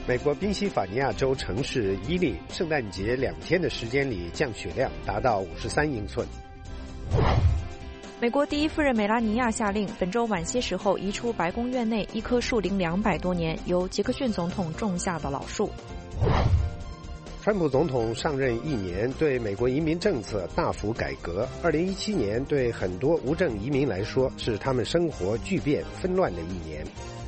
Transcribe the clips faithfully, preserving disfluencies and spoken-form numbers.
美国宾夕法尼亚州城市伊利，圣诞节两天的时间里，降雪量达到五十三英寸。 美国第一夫人梅拉尼亚下令，本周晚些时候移出白宫院内一棵树龄两百多年、由杰克逊总统种下的老树。 川普总统上任一年，对美国移民政策大幅改革。二零一七年对很多无证移民来说，是他们生活巨变纷乱的一年。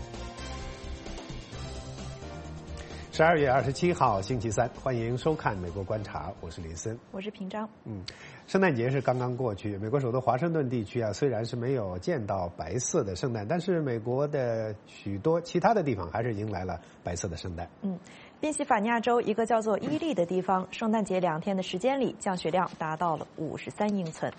十二月二十七号星期三，欢迎收看《美国观察》，我是林森， 我是平章。 嗯，圣诞节是刚刚过去，美国首都华盛顿地区啊，虽然是没有见到白色的圣诞，但是美国的许多其他的地方还是迎来了白色的圣诞。 嗯，宾夕法尼亚州一个叫做伊利的地方，圣诞节两天的时间里，降雪量达到了五十三英寸。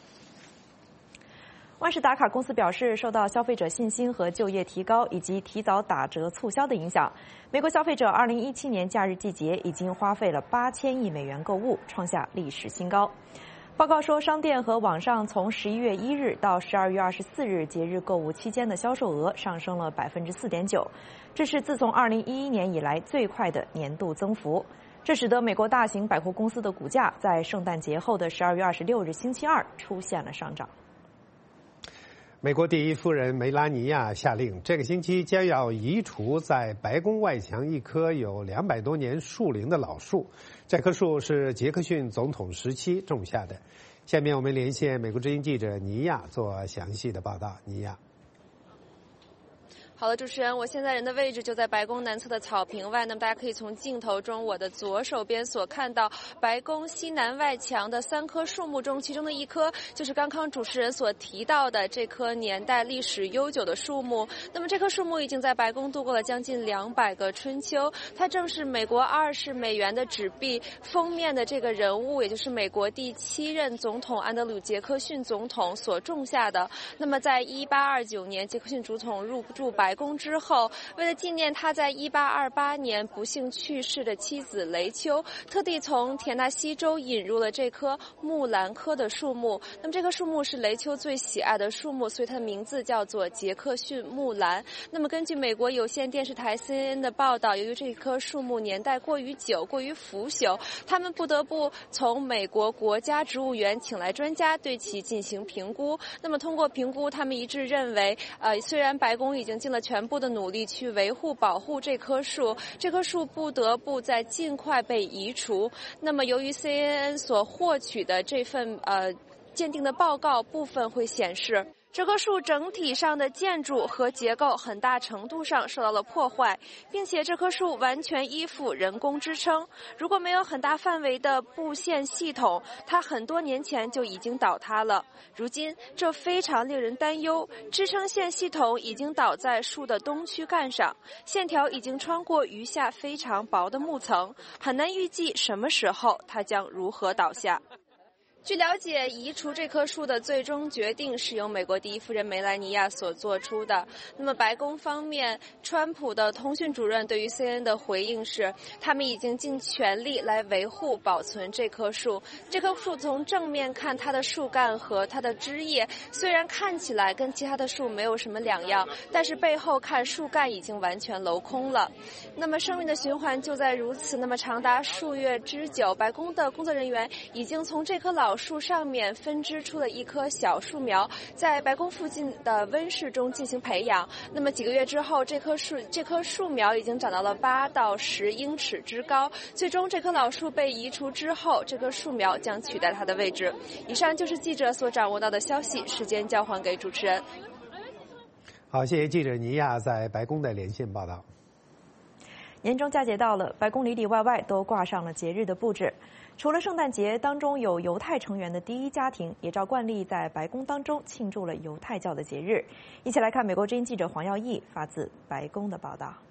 万事达卡公司表示，受到消费者信心和就业提高以及提早打折促销的影响，美国消费者二零一七年假日季节已经花费了八千亿美元购物，创下历史新高。报告说，商店和网上从十一月一日到十二月二十四日节日购物期间的销售额上升了百分之四点九，这是自从二零一一年以来最快的年度增幅。这使得美国大型百货公司的股价在圣诞节后的十二月二十六日星期二出现了上涨。 美国第一夫人梅拉尼亚下令，这个星期将要移除在白宫外墙一棵有两百多年树龄的老树。这棵树是杰克逊总统时期种下的。下面我们连线美国之音记者尼亚做详细的报道。尼亚。 好的，主持人，我现在人的位置就在白宫南侧的草坪外。那么大家可以从镜头中我的左手边所看到白宫西南外墙的三棵树木中，其中的一棵就是刚刚主持人所提到的这棵年代历史悠久的树木。那么这棵树木已经在白宫度过了将近两百个春秋，它正是美国二十美元的纸币封面的这个人物，也就是美国第七任总统安德鲁·杰克逊总统所种下的。那么在一八二九年杰克逊总统入驻白宫之后，为了纪念他在一八二八年不幸去世的妻子雷丘，特地从田纳西州引入了这棵木兰科的树木。那么这棵树木是雷丘最喜爱的树木，所以它的名字叫做杰克逊木兰。那么根据美国有线电视台 C N N 的报道，由于这棵树木年代过于久、过于腐朽，他们不得不从美国国家植物园请来专家对其进行评估。那么通过评估，他们一致认为，呃，虽然白宫已经尽了全部的努力去维护保护这棵树，这棵树不得不在尽快被移除。那么由于 C N N 所获取的这份呃鉴定的报告部分会显示，这棵树整体上的建筑和结构很大程度上受到了破坏，并且这棵树完全依附人工支撑。如果没有很大范围的布线系统，它很多年前就已经倒塌了。如今这非常令人担忧，支撑线系统已经倒在树的东躯干上，线条已经穿过余下非常薄的木层，很难预计什么时候它将如何倒下。据了解，移除这棵树的最终决定是由美国第一夫人梅兰妮亚所做出的。那么白宫方面，川普的通讯主任对于 C N N 的回应是，他们已经尽全力来维护保存这棵树。这棵树从正面看，它的树干和它的枝叶虽然看起来跟其他的树没有什么两样，但是背后看树干已经完全镂空了。那么生命的循环就在如此，那么长达数月之久，白宫的工作人员已经从这棵老树上面分支出了一棵小树苗，在白宫附近的温室中进行培养。那么几个月之后，这棵树这棵树苗已经长到了八到十英尺之高。最终，这棵老树被移除之后，这棵树苗将取代它的位置。以上就是记者所掌握到的消息，时间交还给主持人。 好，谢谢记者尼亚在白宫的连线报道。 年终佳节到了，白宫里里外外都挂上了节日的布置。除了圣诞节，当中有犹太成员的第一家庭也照惯例在白宫当中庆祝了犹太教的节日。一起来看美国之音记者黄耀义发自白宫的报道。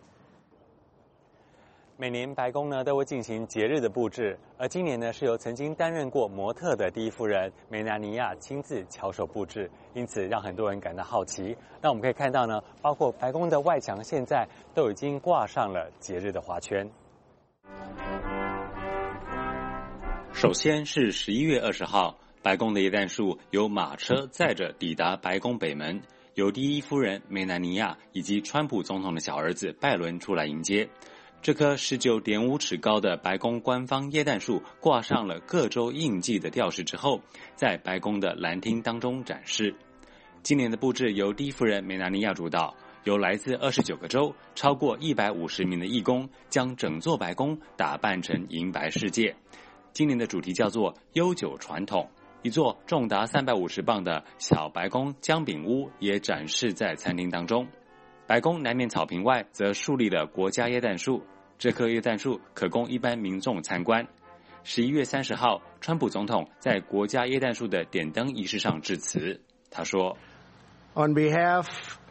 每年白宫呢都会进行节日的布置，而今年呢是由曾经担任过模特的第一夫人梅拉尼亚亲自巧手布置，因此让很多人感到好奇。那我们可以看到呢，包括白宫的外墙现在都已经挂上了节日的花圈。首先是十一月二十号，白宫的耶诞树由马车载着抵达白宫北门，由第一夫人梅兰妮亚以及川普总统的小儿子拜伦出来迎接。 这棵十九点五尺高的白宫官方耶诞树挂上了各州印记的吊饰之后，在白宫的蓝厅当中展示。今年的布置由第一夫人梅拉尼亚主导，由来自二十九个州超过一百五十名的义工将整座白宫打扮成银白世界。今年的主题叫做悠久传统，一座重达三百五十磅的小白宫姜饼屋也展示在餐厅当中。白宫南面草坪外则树立了国家耶诞树，这棵耶诞树可供一般民众参观。十一月三十号，川普总统在国家耶诞树的点灯仪式上致辞，他说 On behalf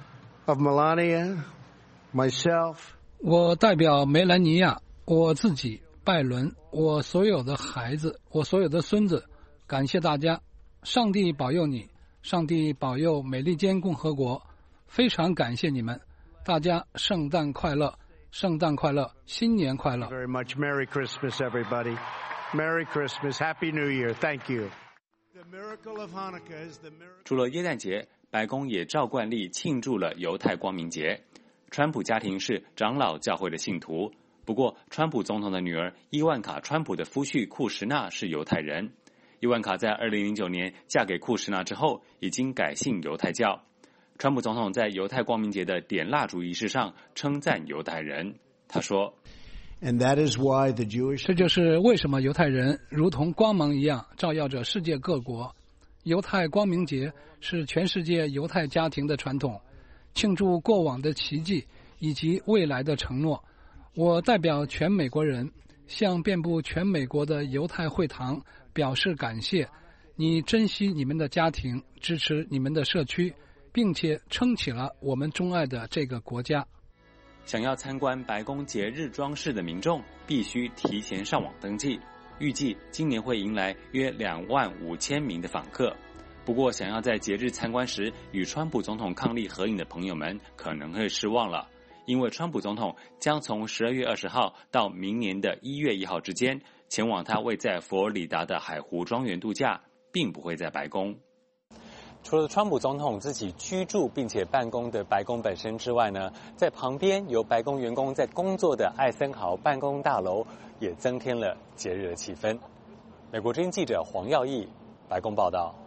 of Melania, myself, 我代表梅兰妮亚，我自己拜伦，我所有的孩子，我所有的孙子，感谢大家，上帝保佑你，上帝保佑美利坚共和国，非常感谢你们，大家圣诞快乐，圣诞快乐，新年快乐。 very much. Merry Christmas, everybody. Merry Christmas, Happy New Year. Thank you. The miracle of Hanukkah is the miracle. 除了耶诞节，白宫也照惯例庆祝了犹太光明节。川普家庭是长老教会的信徒，不过川普总统的女儿伊万卡·川普的夫婿库什纳是犹太人。伊万卡在二零零九年嫁给库什纳之后，已经改信犹太教。川普总统在犹太光明节的点蜡烛仪式上称赞犹太人，他说 And that is why the Jewish 这就是为什么犹太人如同光芒一样照耀着世界各国。犹太光明节是全世界犹太家庭的传统，庆祝过往的奇迹以及未来的承诺。我代表全美国人，向遍布全美国的犹太会堂表示感谢。你珍惜你们的家庭，支持你们的社区，并且撑起了我们钟爱的这个国家。 想要参观白宫节日装饰的民众必须提前上网登记，预计今年会迎来约两万五千名的访客。不过想要在节日参观时与川普总统伉俪合影的朋友们可能会失望了，因为川普总统将从十二月二十号到明年的一月一号之间前往他位在佛罗里达的海湖庄园度假，并不会在白宫。除了川普总统自己居住并且办公的白宫本身之外呢，在旁边由白宫员工在工作的艾森豪办公大楼也增添了节日的气氛。美国之音记者黄耀义，白宫报道。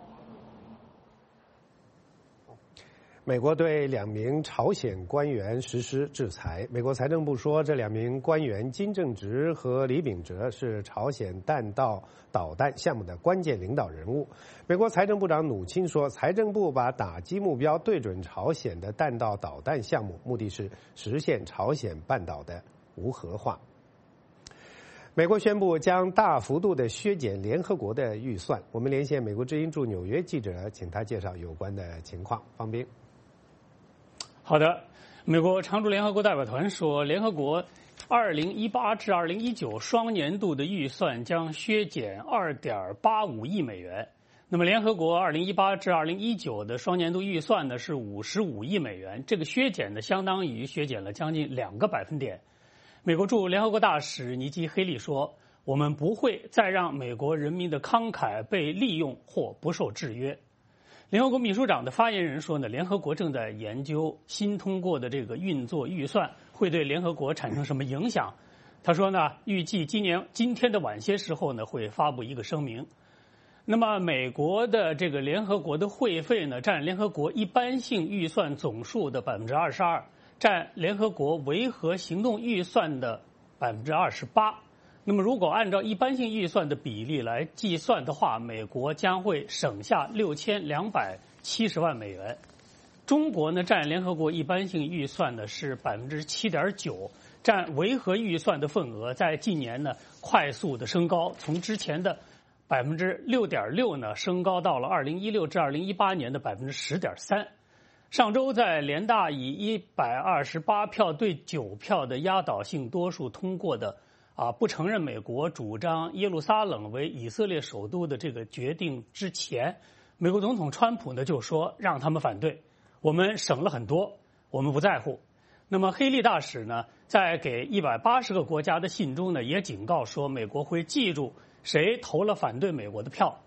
美国对两名朝鲜官员实施制裁。美国财政部说，这两名官员金正直和李秉哲是朝鲜弹道导弹项目的关键领导人物。美国财政部长努钦说，财政部把打击目标对准朝鲜的弹道导弹项目，目的是实现朝鲜半岛的无核化。美国宣布将大幅度的削减联合国的预算。我们连线美国之音驻纽约记者，请他介绍有关的情况。方斌。 好的，美国常驻联合国代表团说，联合国二零一八至二零一九双年度的预算将削减二点八五亿美元。那么，联合国二零一八至二零一九的双年度预算呢是五十五亿美元，这个削减呢相当于削减了将近两个百分点。美国驻联合国大使尼基·黑利说：“我们不会再让美国人民的慷慨被利用或不受制约。”联合国秘书长的发言人说呢，联合国正在研究新通过的这个运作预算会对联合国产生什么影响。他说呢，预计今年今天的晚些时候呢会发布一个声明。那么美国的这个联合国的会费呢，占联合国一般性预算总数的百分之二十二，占联合国维和行动预算的百分之二十八。那么如果按照一般性预算的比例来计算的话，美国将会省下六千两百七十万美元。中国呢，占联合国一般性预算呢是百分之七点九，占维和预算的份额在近年呢快速的升高，从之前的百分之六点六呢升高到了二零一六至二零一八年的百分之十点三。上周在联大以一百二十八票对九票的压倒性多数通过的啊，不承认美国主张耶路撒冷为以色列首都的这个决定之前，美国总统川普呢就说让他们反对，我们省了很多，我们不在乎。那么黑利大使呢，在给一百八十个国家的信中呢，也警告说美国会记住谁投了反对美国的票。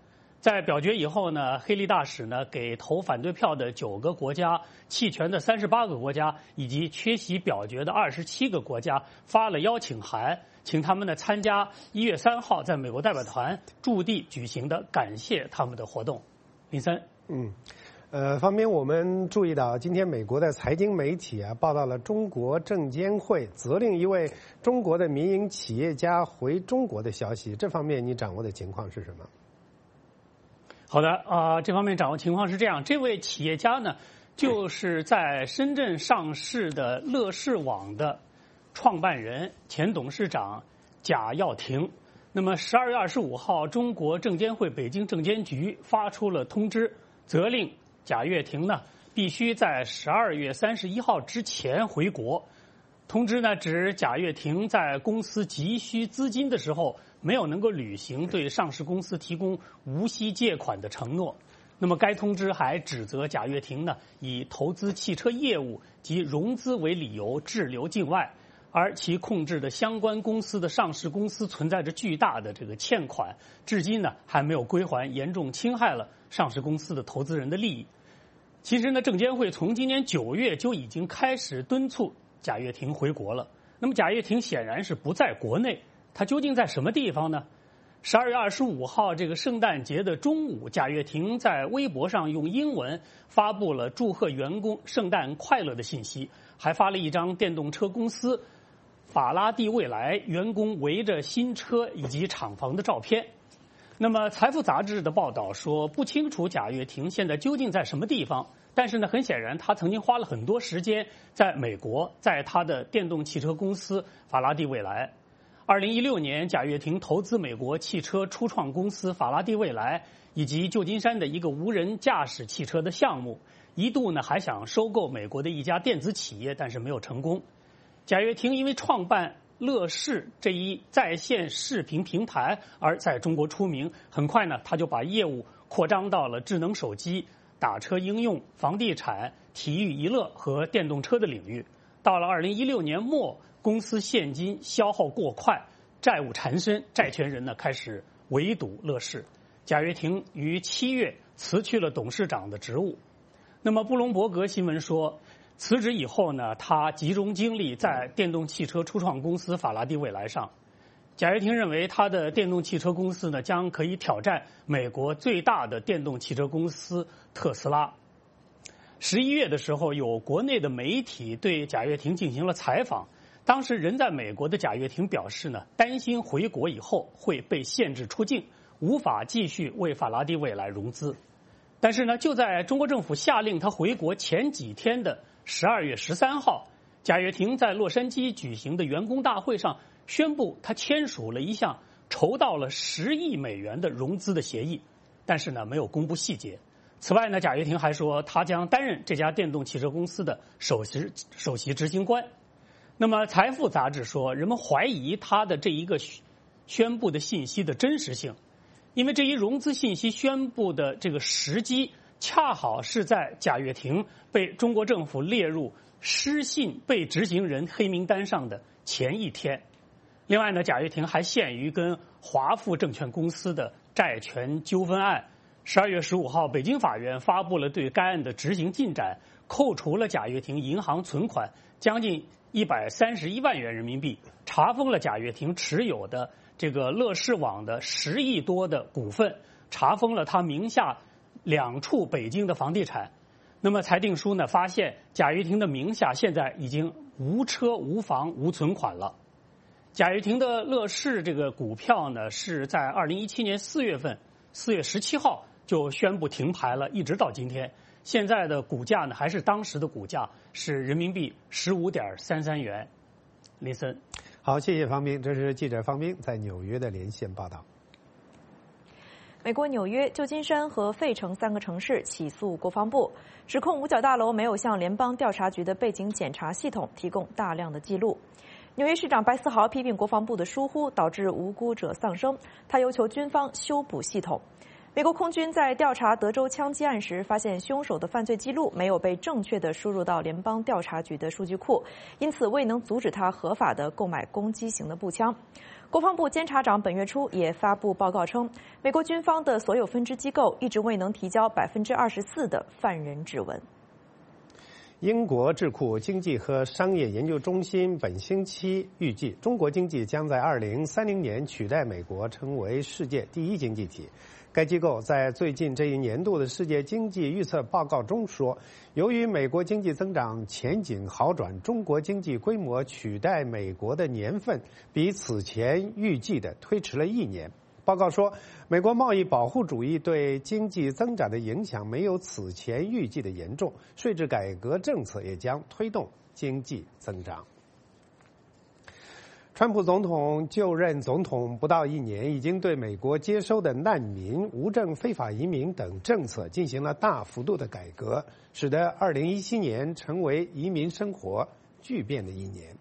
在表决以后呢，黑利大使呢给投反对票的九个国家、弃权的三十八个国家以及缺席表决的二十七个国家发了邀请函，请他们呢参加一月三号在美国代表团驻地举行的感谢他们的活动。林森， 嗯。呃，方面我们注意到，今天美国的财经媒体啊报道了中国证监会责令一位中国的民营企业家回中国的消息，这方面你掌握的情况是什么？ 好的啊、呃，这方面掌握情况是这样，这位企业家呢，就是在深圳上市的乐视网的创办人、前董事长贾跃亭。那么十二月二十五号，中国证监会北京证监局发出了通知，责令贾跃亭呢必须在十二月三十一号之前回国。通知呢指贾跃亭在公司急需资金的时候，没有能够履行对上市公司提供无息借款的承诺。那么该通知还指责贾跃亭呢以投资汽车业务及融资为理由滞留境外，而其控制的相关公司的上市公司存在着巨大的这个欠款，至今呢还没有归还，严重侵害了上市公司的投资人的利益。其实呢，证监会从今年九月就已经开始敦促贾跃亭回国了。那么贾跃亭显然是不在国内，他究竟在什么地方呢？十二月二十五号这个圣诞节的中午，贾跃亭在微博上用英文发布了祝贺员工圣诞快乐的信息，还发了一张电动车公司法拉第未来员工围着新车以及厂房的照片。那么财富杂志的报道说，不清楚贾跃亭现在究竟在什么地方，但是呢，很显然他曾经花了很多时间在美国，在他的电动汽车公司法拉第未来。二零一六年，贾跃亭投资美国汽车初创公司法拉第未来以及旧金山的一个无人驾驶汽车的项目，一度呢还想收购美国的一家电子企业，但是没有成功。贾跃亭因为创办乐视这一在线视频平台而在中国出名，很快呢他就把业务扩张到了智能手机、打车应用、房地产、体育娱乐和电动车的领域。到了二零一六年末，公司现金消耗过快，债务缠身，债权人呢开始围堵乐视。贾跃亭于七月辞去了董事长的职务。那么布隆伯格新闻说，辞职以后呢，他集中精力在电动汽车初创公司法拉第未来上。贾跃亭认为，他的电动汽车公司呢，将可以挑战美国最大的电动汽车公司特斯拉。十一月的时候，有国内的媒体对贾跃亭进行了采访。当时人在美国的贾跃亭表示呢，担心回国以后会被限制出境，无法继续为法拉第未来融资。但是呢，就在中国政府下令他回国前几天的十二月十三号，贾跃亭在洛杉矶举行的员工大会上宣布，他签署了一项筹到了十亿美元的融资的协议，但是呢，没有公布细节。此外呢，贾跃亭还说，他将担任这家电动汽车公司的首席首席执行官。那么，《财富》杂志说，人们怀疑他的这一个宣布的信息的真实性，因为这一融资信息宣布的这个时机，恰好是在贾跃亭被中国政府列入失信被执行人黑名单上的前一天。另外呢，贾跃亭还陷于跟华富证券公司的债权纠纷案。十二月十五号，北京法院发布了对该案的执行进展，扣除了贾跃亭银行存款将近一百三十一万元人民币，查封了贾跃亭持有的这个乐视网的十亿多的股份，查封了他名下两处北京的房地产。那么裁定书呢，发现贾跃亭的名下现在已经无车无房无存款了。贾跃亭的乐视这个股票呢，是在二零一七年四月份四月十七号就宣布停牌了，一直到今天。现在的股价呢，还是当时的股价，是人民币十五点三三元。林森， 好，谢谢方斌，这是记者方斌在纽约的连线报道。 美国纽约、旧金山和费城三个城市起诉国防部，指控五角大楼没有向联邦调查局的背景检查系统提供大量的记录。纽约市长白思豪批评国防部的疏忽导致无辜者丧生，他要求军方修补系统。 美国空军在调查德州枪击案时，发现凶手的犯罪记录没有被正确地输入到联邦调查局的数据库，因此未能阻止他合法地购买攻击型的步枪。国防部监察长本月初也发布报告称，美国军方的所有分支机构一直未能提交百分之二十四的犯人指纹。 英国智库经济和商业研究中心本星期预计，中国经济将在二零三零年取代美国成为世界第一经济体。该机构在最近这一年度的世界经济预测报告中说，由于美国经济增长前景好转，中国经济规模取代美国的年份比此前预计的推迟了一年。报告说，美国贸易保护主义对经济增长的影响没有此前预计的严重，税制改革政策也将推动经济增长。川普总统就任总统不到一年，已经对美国接收的难民、无证非法移民等政策进行了大幅度的改革，使得二零一七年成为移民生活巨变的一年。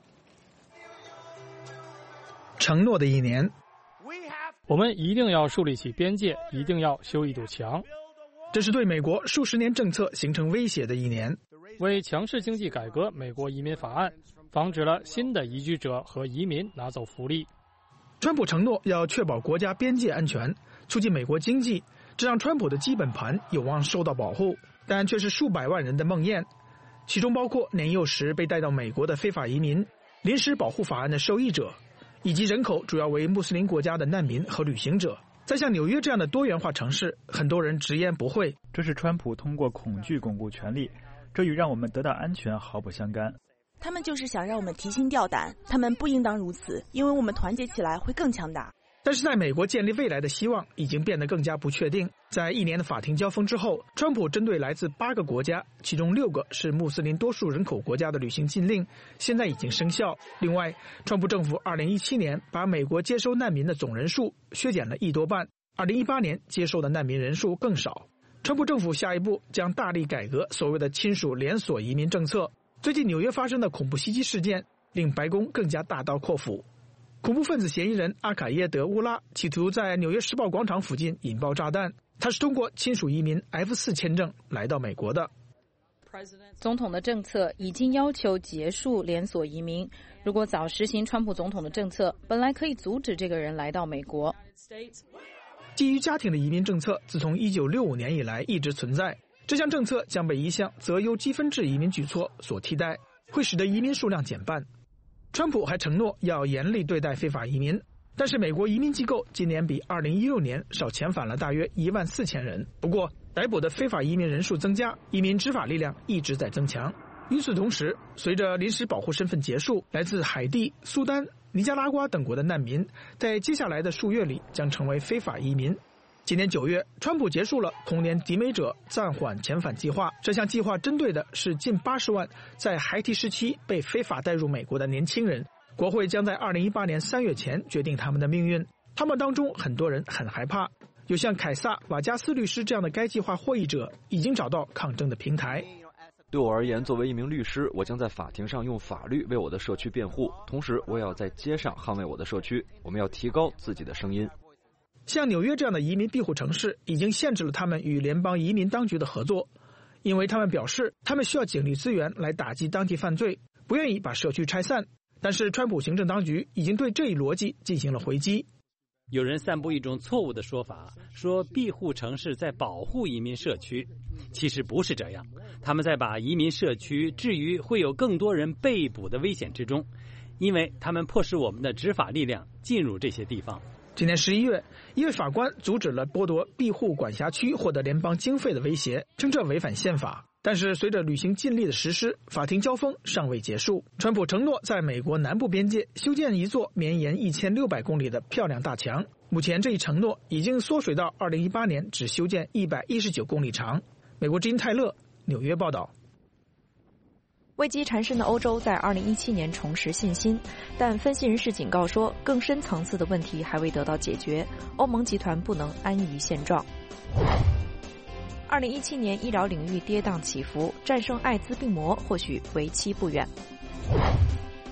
承诺的一年， 我们一定要树立起边界，一定要修一堵墙。 这是对美国数十年政策形成威胁的一年。 为强势经济改革美国移民法案，防止了新的移居者和移民拿走福利。 川普承诺要确保国家边界安全，促进美国经济，这让川普的基本盘有望受到保护，但却是数百万人的梦魇，其中包括年幼时被带到美国的非法移民、临时保护法案的受益者，以及人口主要为穆斯林国家的难民和旅行者。在像纽约这样的多元化城市，很多人直言不讳， 这是川普通过恐惧巩固权力，这与让我们得到安全毫不相干。 他们就是想让我们提心吊胆，他们不应当如此，因为我们团结起来会更强大。 但是在美国建立未来的希望已经变得更加不确定。在一年的法庭交锋之后，川普针对来自八个国家，其中六个是穆斯林多数人口国家的旅行禁令现在已经生效。另外，川普政府二零一七年把美国接收难民的总人数削减了一多半，二零一八年接收的难民人数更少。川普政府下一步将大力改革所谓的亲属连锁移民政策。最近纽约发生的恐怖袭击事件令白宫更加大刀阔斧。恐怖分子嫌疑人阿卡耶德·乌拉企图在纽约时报广场附近引爆炸弹，他是通过亲属移民 F 四 签证来到美国的。 总统的政策已经要求结束连锁移民，如果早实行川普总统的政策，本来可以阻止这个人来到美国。 基于家庭的移民政策自从一九六五年以来一直存在，这项政策将被一项择优积分制移民举措所替代，会使得移民数量减半。川普还承诺要严厉对待非法移民，但是美国移民机构今年比二零一六年少遣返了大约一万四千人。不过，逮捕的非法移民人数增加，移民执法力量一直在增强。与此同时，随着临时保护身份结束，来自海地、苏丹、尼加拉瓜等国的难民，在接下来的数月里将成为非法移民。今年九月，川普结束了童年抵美者暂缓遣返计划。这项计划针对的是近八十万在孩提时期被非法带入美国的年轻人。国会将在二零一八年三月前决定他们的命运。他们当中很多人很害怕，有像凯撒·瓦加斯律师这样的该计划获益者已经找到抗争的平台。 对我而言，作为一名律师，我将在法庭上用法律为我的社区辩护，同时我也要在街上捍卫我的社区。我们要提高自己的声音。 像纽约这样的移民庇护城市已经限制了他们与联邦移民当局的合作，因为他们表示他们需要警力资源来打击当地犯罪，不愿意把社区拆散。但是川普行政当局已经对这一逻辑进行了回击。 有人散布一种错误的说法，说庇护城市在保护移民社区，其实不是这样，他们在把移民社区置于会有更多人被捕的危险之中，因为他们迫使我们的执法力量进入这些地方。 今年十一月，一位法官阻止了剥夺庇护管辖区获得联邦经费的威胁，称这违反宪法。但是随着旅行禁令的实施，法庭交锋尚未结束。川普承诺在美国南部边界修建一座绵延一千六百公里的漂亮大墙。目前这一承诺已经缩水到二零一八年只修建一百一十九公里长。美国之音泰勒纽约报道。 危机缠身的欧洲在二零一七年重拾信心，但分析人士警告说，更深层次的问题还未得到解决，欧盟集团不能安于现状。二零一七年医疗领域跌宕起伏，战胜艾滋病魔或许为期不远。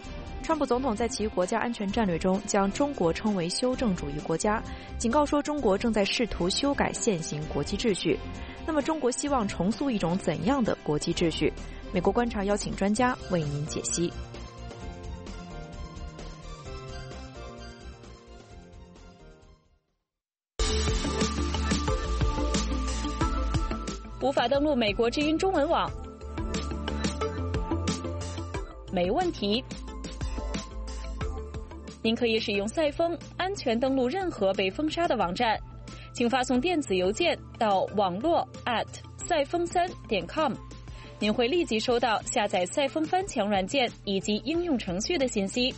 川普总统在其国家安全战略中将中国称为修正主义国家，警告说中国正在试图修改现行国际秩序。那么中国希望重塑一种怎样的国际秩序？美国观察邀请专家为您解析。 无法登录美国之音中文网？没问题，您可以使用赛风安全登录任何被封杀的网站，请发送电子邮件到网络 at 赛风三点 com， 您会立即收到下载赛风翻墙软件以及应用程序的信息。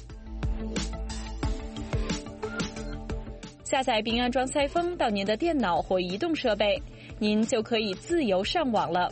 下载并安装赛风到您的电脑或移动设备，您就可以自由上网了。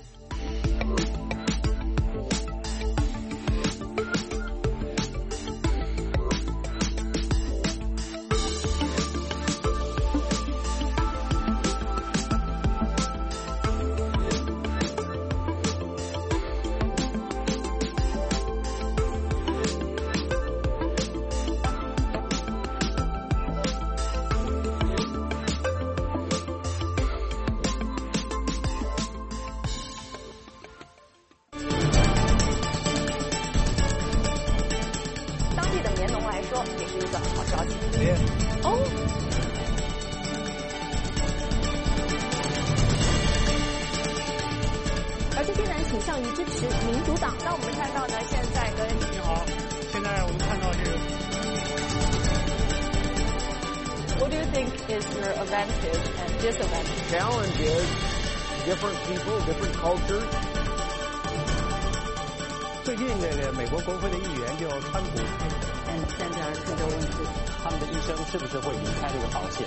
最近这个美国国会的议员就川普， 嗯，现在这个问题， 他们的一生是不是会离开这个保险？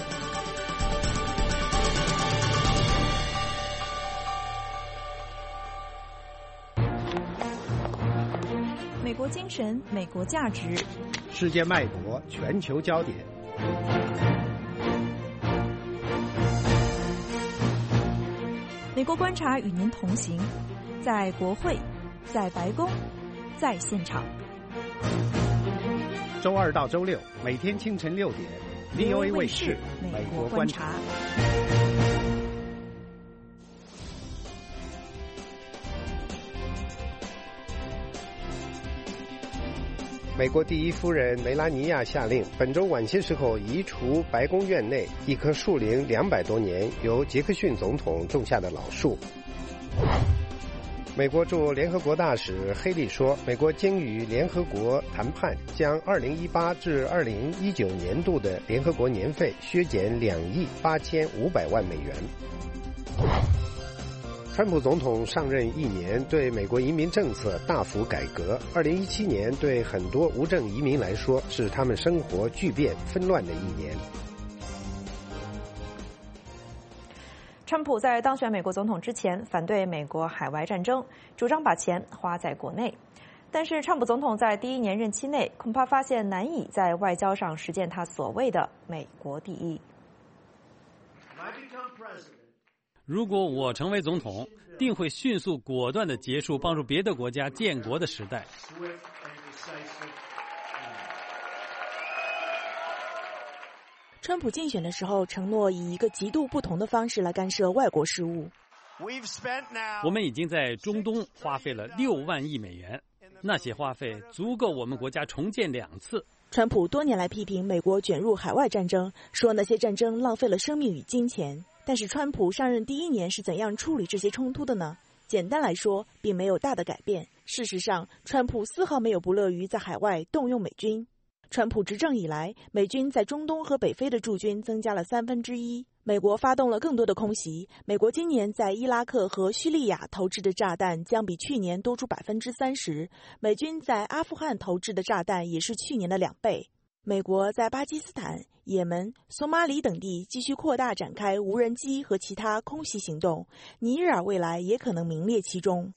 美国精神，美国价值， 世界脉搏，全球焦点。 美国观察与您同行，在国会，在白宫，在现场。 周二到周六，每天清晨六点 ，V O A 卫视《美国观察》。美国第一夫人梅拉尼亚下令，本周晚些时候移除白宫院内一棵树龄两百多年、由杰克逊总统种下的老树。美国驻联合国大使黑利说，美国将与联合国谈判，将二零一八至二零一九年度的联合国年费削减两亿八千五百万美元。川普总统上任一年，对美国移民政策大幅改革。二零一七年对很多无证移民来说，是他们生活巨变纷乱的一年。 川普在当选美国总统之前，反对美国海外战争，主张把钱花在国内。但是，川普总统在第一年任期内，恐怕发现难以在外交上实践他所谓的“美国第一”。 如果我成为总统，定会迅速果断地结束帮助别的国家建国的时代。 川普竞选的时候承诺以一个极度不同的方式来干涉外国事务。 我们已经在中东花费了六万亿美元，那些花费足够我们国家重建两次。 川普多年来批评美国卷入海外战争，说那些战争浪费了生命与金钱。但是川普上任第一年是怎样处理这些冲突的呢？简单来说，并没有大的改变。事实上，川普丝毫没有不乐于在海外动用美军。川普执政以来，美军在中东和北非的驻军增加了三分之一。美国发动了更多的空袭。美国今年在伊拉克和叙利亚投掷的炸弹将比去年多出百分之三十。美军在阿富汗投掷的炸弹也是去年的两倍。美国在巴基斯坦、也门、索马里等地继续扩大展开无人机和其他空袭行动，尼日尔未来也可能名列其中。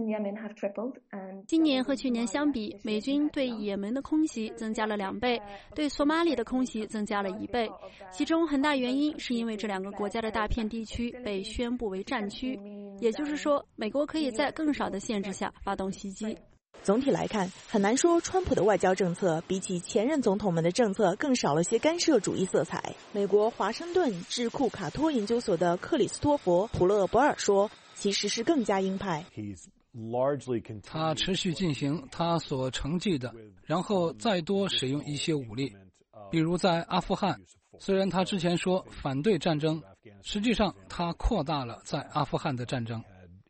今年和去年相比，美军对也门的空袭增加了两倍，对索马里的空袭增加了一倍。其中很大原因是因为这两个国家的大片地区被宣布为战区，也就是说，美国可以在更少的限制下发动袭击。 总体来看，很难说川普的外交政策比起前任总统们的政策更少了些干涉主义色彩。美国华盛顿智库卡托研究所的克里斯托弗·普勒博尔说，其实是更加鹰派。 他持续进行他所承继的，然后再多使用一些武力，比如在阿富汗。虽然他之前说反对战争，实际上他扩大了在阿富汗的战争。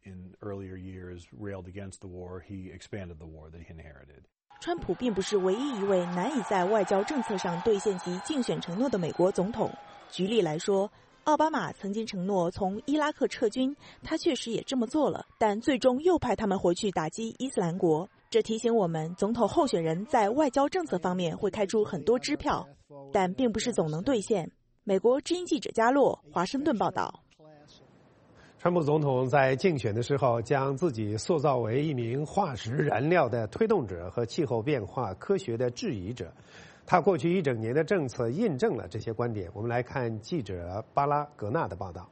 川普并不是唯一一位难以在外交政策上兑现其竞选承诺的美国总统。举例来说，奥巴马曾经承诺从伊拉克撤军，他确实也这么做了，但最终又派他们回去打击伊斯兰国。这提醒我们，总统候选人在外交政策方面会开出很多支票，但并不是总能兑现。美国之音记者加洛，华盛顿报道。 川普总统在竞选的时候，将自己塑造为一名化石燃料的推动者和气候变化科学的质疑者。他过去一整年的政策印证了这些观点。我们来看记者巴拉格纳的报道。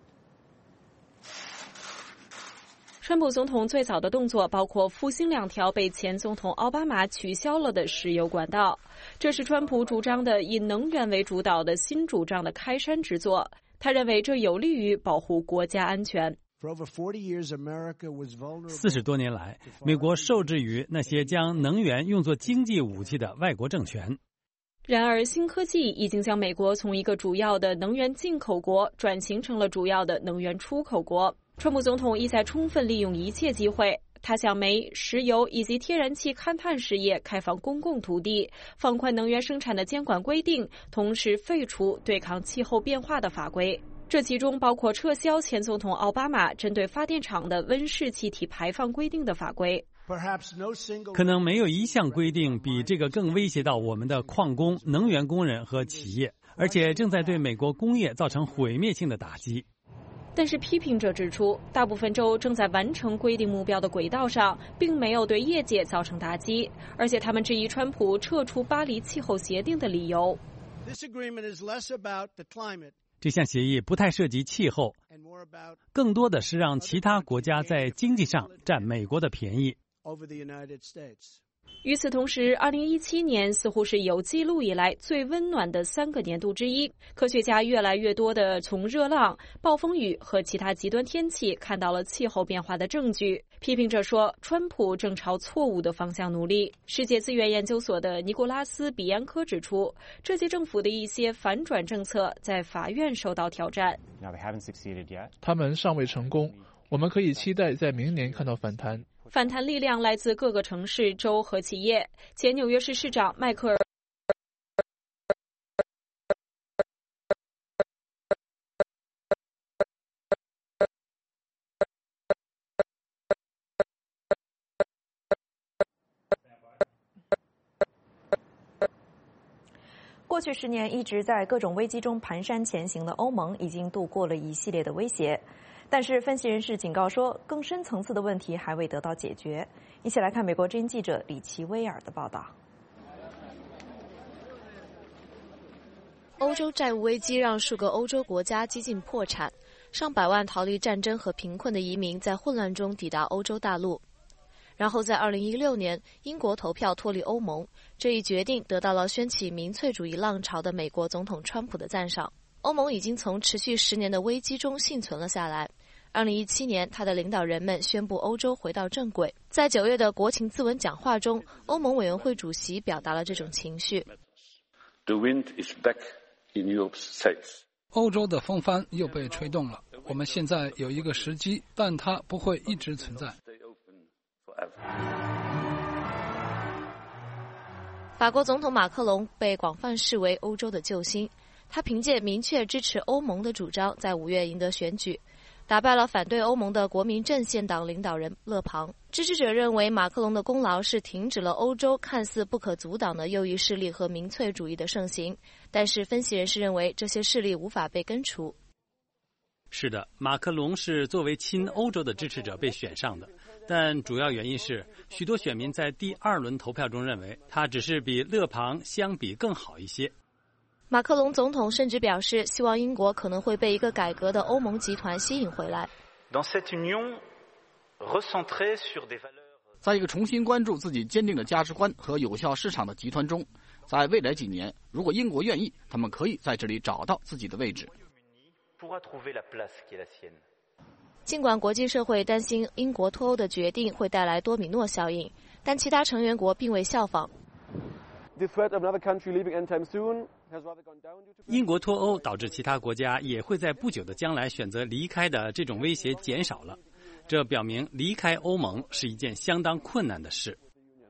川普总统最早的动作包括复兴两条被前总统奥巴马取消了的石油管道，这是川普主张的以能源为主导的新主张的开山之作。他认为这有利于保护国家安全。 四十多年来，美国受制于那些将能源用作经济武器的外国政权。 然而，新科技已经将美国从一个主要的能源进口国转型成了主要的能源出口国。川普总统意在充分利用一切机会，他向煤、石油以及天然气勘探事业开放公共土地，放宽能源生产的监管规定，同时废除对抗气候变化的法规。这其中包括撤销前总统奥巴马针对发电厂的温室气体排放规定的法规。 可能没有一项规定比这个更威胁到我们的矿工、能源工人和企业，而且正在对美国工业造成毁灭性的打击。 但是批评者指出，大部分州正在完成规定目标的轨道上，并没有对业界造成打击，而且他们质疑川普撤出巴黎气候协定的理由。 这项协议不太涉及气候，更多的是让其他国家在经济上占美国的便宜。 与此同时，二零一七年似乎是有记录以来最温暖的三个年度之一。科学家越来越多地从热浪、暴风雨和其他极端天气看到了气候变化的证据。批评者说，川普正朝错误的方向努力。世界资源研究所的尼古拉斯·比安科指出，这届政府的一些反转政策在法院受到挑战。 他们尚未成功，我们可以期待在明年看到反弹。 反弹力量来自各个城市、州和企业。前纽约市市长迈克尔过去十年一直在各种危机中蹒跚前行的欧盟，已经度过了一系列的威胁。但是分析人士警告说，更深层次的问题还未得到解决。一起来看美国之音记者李奇威尔的报道。 欧洲债务危机让数个欧洲国家几近破产，上百万逃离战争和贫困的移民在混乱中抵达欧洲大陆。然后在二零一六年，英国投票脱离欧盟，这一决定得到了掀起民粹主义浪潮的美国总统川普的赞赏。欧盟已经从持续十年的危机中幸存了下来。二零一七年，他的领导人们宣布欧洲回到正轨。在九月的国情咨文讲话中，欧盟委员会主席表达了这种情绪。 The wind is back in Europe's sails. 欧洲的风帆又被吹动了。我们现在有一个时机，但它不会一直存在。 法国总统马克龙被广泛视为欧洲的救星。他凭借明确支持欧盟的主张，在五月赢得选举，打败了反对欧盟的国民阵线党领导人勒庞。支持者认为，马克龙的功劳是停止了欧洲看似不可阻挡的右翼势力和民粹主义的盛行，但是分析人士认为，这些势力无法被根除。 是的，马克龙是作为亲欧洲的支持者被选上的，但主要原因是许多选民在第二轮投票中认为他只是比勒庞相比更好一些。 马克龙总统甚至表示，希望英国可能会被一个改革的欧盟集团吸引回来。 在一个重新关注自己坚定的价值观和有效市场的集团中，在未来几年，如果英国愿意，他们可以在这里找到自己的位置。 尽管国际社会担心英国脱欧的决定会带来多米诺效应，但其他成员国并未效仿。 英国脱欧导致其他国家也会在不久的将来选择离开的这种威胁减少了，这表明离开欧盟是一件相当困难的事。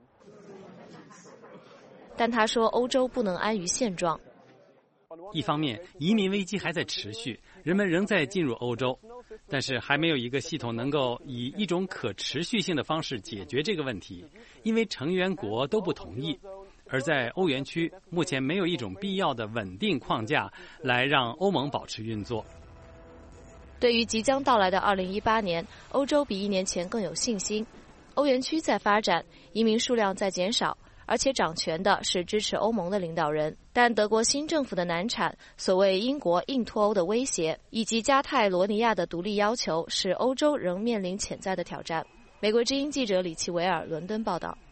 但他说，欧洲不能安于现状。 一方面，移民危机还在持续，人们仍在进入欧洲，但是还没有一个系统能够以一种可持续性的方式解决这个问题，因为成员国都不同意。而在欧元区，目前没有一种必要的稳定框架来让欧盟保持运作。 对于即将到来的二零一八年，欧洲比一年前更有信心。欧元区在发展，移民数量在减少，而且掌权的是支持欧盟的领导人。但德国新政府的难产、所谓英国硬脱欧的威胁，以及加泰罗尼亚的独立要求，使欧洲仍面临潜在的挑战。美国之音记者李奇维尔伦敦报道。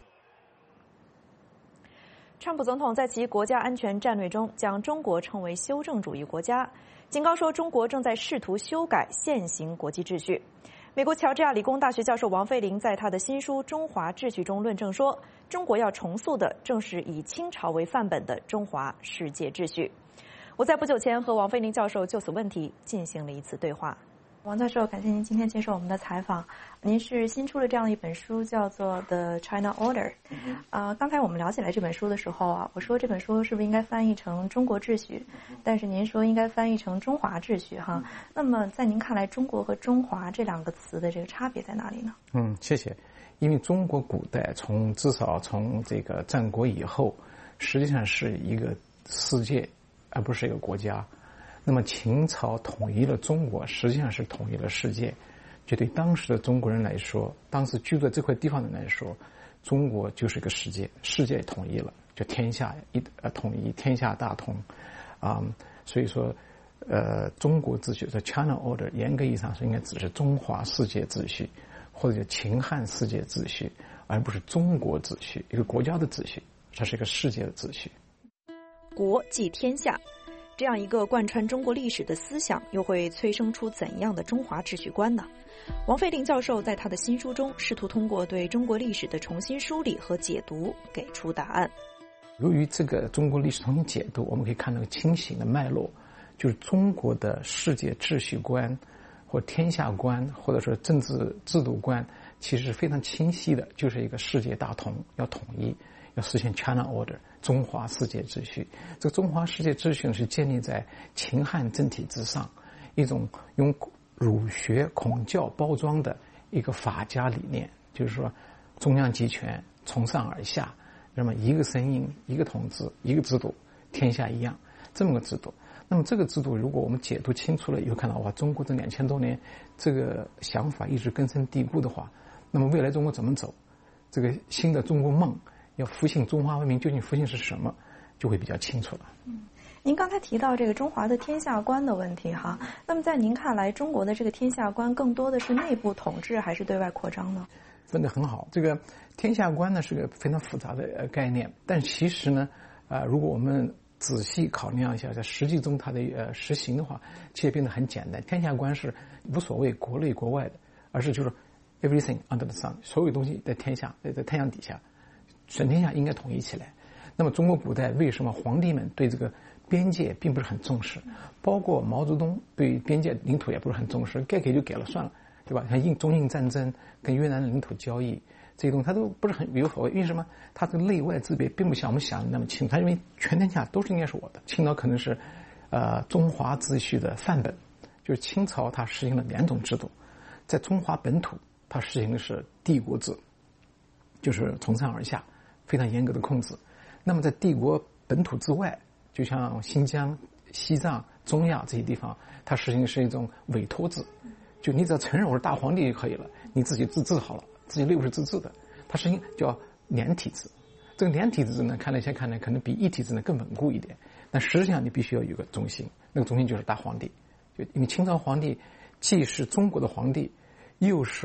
川普总统在其国家安全战略中将中国称为修正主义国家，警告说中国正在试图修改现行国际秩序。美国乔治亚理工大学教授王飞林在他的新书《中华秩序》中论证说，中国要重塑的正是以清朝为范本的中华世界秩序。我在不久前和王飞林教授就此问题进行了一次对话。王教授，感谢您今天接受我们的采访。您是新出了这样一本书，叫做《The China Order》。啊、呃，刚才我们聊起来这本书的时候啊，我说这本书是不是应该翻译成中国秩序？但是您说应该翻译成中华秩序哈。那么在您看来，中国和中华这两个词的这个差别在哪里呢？ 嗯，谢谢。因为中国古代从至少从这个战国以后，实际上是一个世界，而不是一个国家。那么秦朝统一了中国，实际上是统一了世界。就对当时的中国人来说，当时居住在这块地方的人来说，中国就是一个世界，世界统一了，就天下一呃统一，天下大同，啊、嗯，所以说，呃，中国秩序的 China Order 严格意义上是应该指是中华世界秩序，或者叫秦汉世界秩序，而不是中国秩序，一个国家的秩序，它是一个世界的秩序。 国即天下。这样一个贯穿中国历史的思想，又会催生出怎样的中华秩序观呢？王飞林教授在他的新书中，试图通过对中国历史的重新梳理和解读，给出答案。 由于这个中国历史重新解读，我们可以看到清醒的脉络，就是中国的世界秩序观，或天下观，或者说政治制度观，其实是非常清晰的，就是一个世界大同，要统一，要实现 China Order。中华世界秩序，这个中华世界秩序呢是建立在秦汉政体之上，一种用儒学孔教包装的一个法家理念，就是说中央集权，从上而下，那么一个声音，一个统治，一个制度，天下一样，这么个制度。那么这个制度，如果我们解读清楚了以后，看到哇，中国这两千多年这个想法一直根深蒂固的话，那么未来中国怎么走？这个新的中国梦。要复兴中华文明究竟复兴是什么，就会比较清楚了。 嗯，您刚才提到这个中华的天下观的问题哈，那么在您看来，中国的这个天下观更多的是内部统治还是对外扩张呢？ 分得很好。这个天下观呢是个非常复杂的概念，但其实呢，啊、呃，如果我们仔细考量一下，在实际中它的呃实行的话，其实变得很简单。天下观是无所谓国内国外的，而是就是 everything under the sun， 所有东西在天下，在太阳底下。全天下应该统一起来。那么中国古代为什么皇帝们对这个边界并不是很重视？包括毛泽东对边界领土也不是很重视，该给就给了算了，对吧？像印中印战争跟越南的领土交易这些东西，他都不是很有所谓。因为什么？他这个内外之别并不像我们想的那么清楚。他认为全天下都是应该是我的。清朝可能是呃中华秩序的范本，就是清朝它实行了两种制度，在中华本土它实行的是帝国制，就是从上而下。非常严格的控制。那么在帝国本土之外，就像新疆、西藏、中亚这些地方，它实行的是一种委托制，就你只要承认我是大皇帝就可以了，你自己自治好了，自己内部是自治的。它实行叫联体制。这个联体制呢，看来先看来可能比一体制呢更稳固一点，但实际上你必须要有个中心，那个中心就是大皇帝。就因为清朝皇帝既是中国的皇帝，又是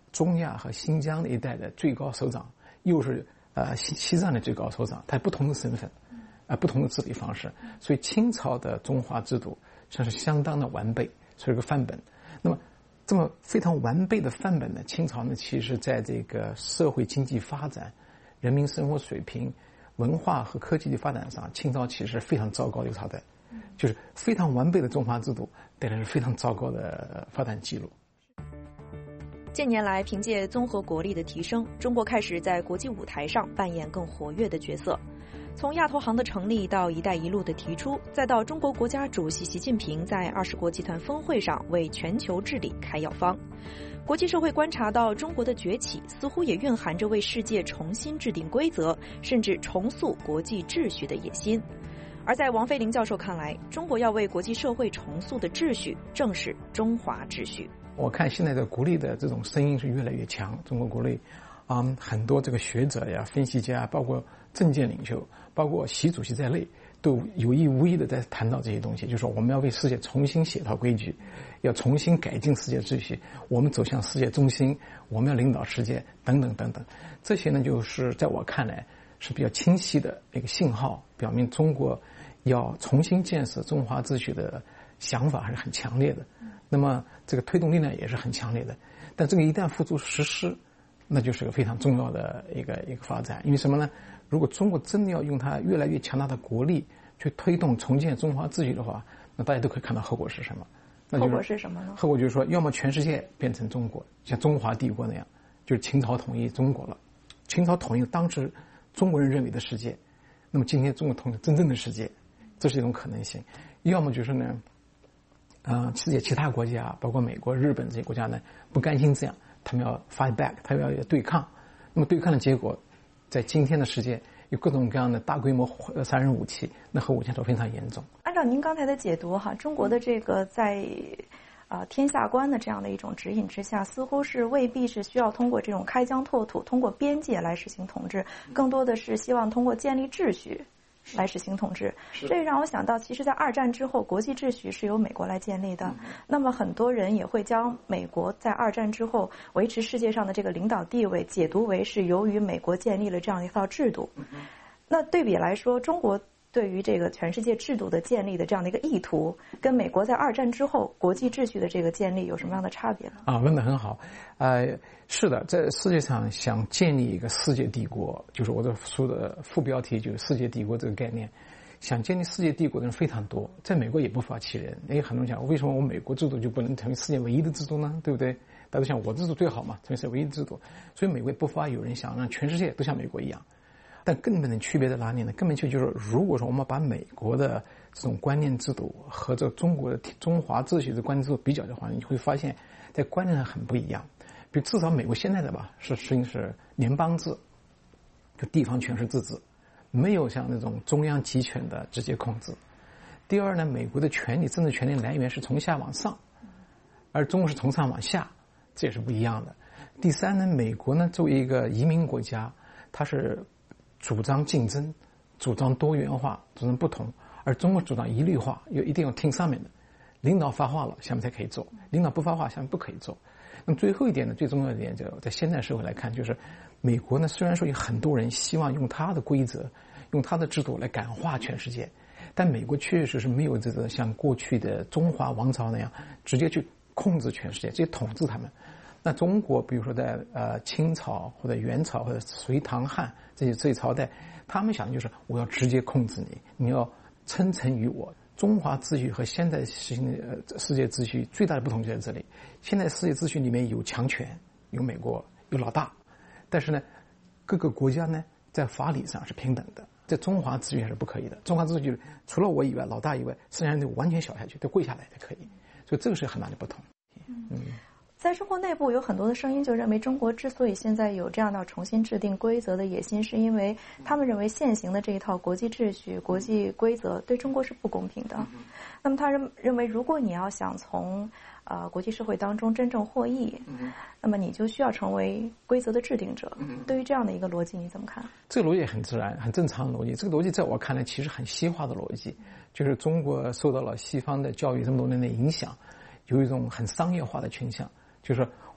中亚和新疆的一带的最高首长，又是呃西西藏的最高首长，他不同的身份，呃不同的治理方式，所以清朝的中华制度算是相当的完备，是一个范本。那么这么非常完备的范本呢，清朝呢其实在这个社会经济发展、人民生活水平、文化和科技的发展上，清朝其实非常糟糕的一个朝代，就是非常完备的中华制度带来了非常糟糕的发展记录。 近年来，凭借综合国力的提升，中国开始在国际舞台上扮演更活跃的角色。从亚投行的成立到“一带一路”的提出，再到中国国家主席习近平在二十国集团峰会上为全球治理开药方，国际社会观察到中国的崛起，似乎也蕴含着为世界重新制定规则，甚至重塑国际秩序的野心。而在王飞林教授看来，中国要为国际社会重塑的秩序，正是中华秩序。 我看现在的国内的这种声音是越来越强，中国国内，嗯，很多这个学者呀、分析家，包括政界领袖，包括习主席在内，都有意无意的在谈到这些东西，就是说我们要为世界重新写套规矩，要重新改进世界秩序，我们走向世界中心，我们要领导世界，等等等等。这些呢，就是在我看来是比较清晰的一个信号，表明中国要重新建设中华秩序的想法还是很强烈的。那么这个推动力量也是很强烈的，但这个一旦付诸实施，那就是个非常重要的一个一个发展。因为什么呢？如果中国真的要用它越来越强大的国力去推动重建中华秩序的话，那大家都可以看到后果是什么。那就是、 后果是什么呢？ 后果就是说，要么全世界变成中国，像中华帝国那样，就是秦朝统一中国了。秦朝统一当时中国人认为的世界，那么今天中国统一真正的世界，这是一种可能性。要么就是呢，呃，世界其他国家，包括美国、日本这些国家呢，不甘心这样，他们要 fight back， 他们要对抗。那么对抗的结果，在今天的世界有各种各样的大规模杀人武器，那核武器都非常严重。 按照您刚才的解读哈，中国的这个在呃天下观的这样的一种指引之下，似乎是未必是需要通过这种开疆拓土、通过边界来实行统治，更多的是希望通过建立秩序来实行统治。这让我想到，其实在二战之后，国际秩序是由美国来建立的。嗯、那么很多人也会将美国在二战之后维持世界上的这个领导地位解读为是由于美国建立了这样一套制度。嗯、那对比来说，中国对于这个全世界制度的建立的这样的一个意图，跟美国在二战之后国际秩序的这个建立有什么样的差别呢？ 啊，问得很好。呃，是的，在世界上想建立一个世界帝国，就是我的书的副标题就是世界帝国这个概念。想建立世界帝国的人非常多，在美国也不乏其人。也很多人讲，为什么我美国制度就不能成为世界唯一的制度呢？对不对？大家都想我制度最好嘛，成为世界唯一的制度。所以美国也不乏有人想让全世界都像美国一样。但根本的区别在哪里呢？根本区别就是，如果说我们把美国的这种观念制度和这中国的中华秩序的观念制度比较的话，你会发现在观念上很不一样。比如至少美国现在的吧，是实行是联邦制，就地方权是自治，没有像那种中央集权的直接控制。第二呢，美国的权力政治权力来源是从下往上，而中国是从上往下，这也是不一样的。第三呢，美国呢作为一个移民国家，它是主张竞争，主张多元化，主张不同，而中国主张一律化，又一定要听上面的，领导发话了，下面才可以做；领导不发话，下面不可以做。那么最后一点呢，最重要的一点，就在现代社会来看，就是美国呢，虽然说有很多人希望用他的规则、用他的制度来感化全世界，但美国确实是没有这个像过去的中华王朝那样直接去控制全世界，直接统治他们。那中国，比如说在呃清朝或者元朝或者隋唐汉这些这些朝代，他们想的就是我要直接控制你，你要称臣于我。中华秩序和现代实行的呃世界秩序最大的不同就在这里。现在世界秩序里面有强权，有美国，有老大，但是呢，各个国家呢在法理上是平等的。在中华秩序还是不可以的。中华秩序除了我以外，老大以外，剩下人都完全小下去，都跪下来才可以。所以这个是很大的不同。嗯。 在中国内部有很多的声音就认为，中国之所以现在有这样的重新制定规则的野心，是因为他们认为现行的这一套国际秩序、国际规则对中国是不公平的。嗯、那么他认认为，如果你要想从呃国际社会当中真正获益，嗯、那么你就需要成为规则的制定者。嗯、对于这样的一个逻辑，你怎么看？ 这个逻辑很自然、很正常的逻辑。这个逻辑在我看来，其实很西化的逻辑，就是中国受到了西方的教育这么多年的影响，有一种很商业化的倾向。就是